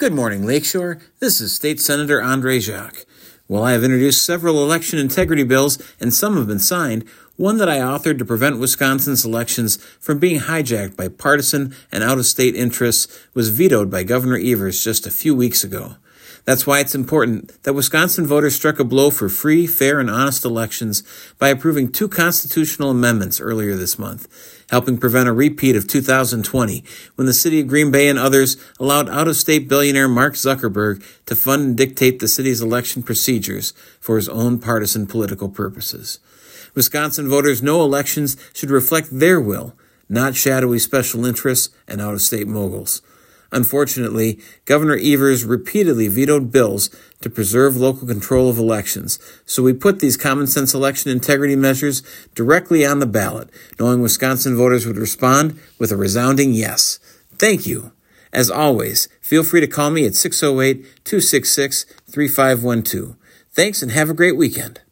Good morning, Lakeshore. This is State Senator Andre Jacques. While I have introduced several election integrity bills, and some have been signed, one that I authored to prevent Wisconsin's elections from being hijacked by partisan and out-of-state interests was vetoed by Governor Evers just a few weeks ago. That's why it's important that Wisconsin voters struck a blow for free, fair, and honest elections by approving 2 constitutional amendments earlier this month, helping prevent a repeat of 2020, when the city of Green Bay and others allowed out-of-state billionaire Mark Zuckerberg to fund and dictate the city's election procedures for his own partisan political purposes. Wisconsin voters know elections should reflect their will, not shadowy special interests and out-of-state moguls. Unfortunately, Governor Evers repeatedly vetoed bills to preserve local control of elections, so we put these common-sense election integrity measures directly on the ballot, knowing Wisconsin voters would respond with a resounding yes. Thank you. As always, feel free to call me at 608-266-3512. Thanks and have a great weekend.